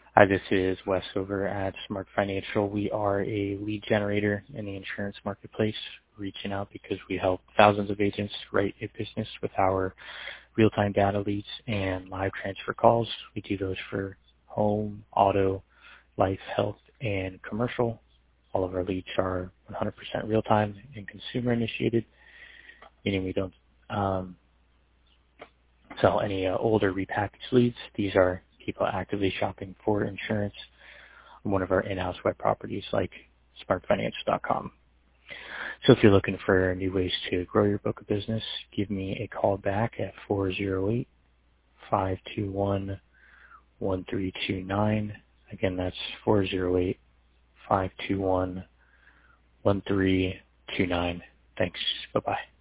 Hi, this is Wes over at Smart Financial. We are a lead generator in the insurance marketplace, reaching out because we help thousands of agents write a business with our real-time data leads and live transfer calls. We do those for home, auto, life, health, and commercial. All of our leads are 100% real-time and consumer-initiated, meaning we don't sell any old or repackaged leads. These are people actively shopping for insurance on one of our in-house web properties like smartfinancial.com. So if you're looking for new ways to grow your book of business, give me a call back at 408-521-1329. Again, that's 408-521-1329. Thanks. Bye-bye.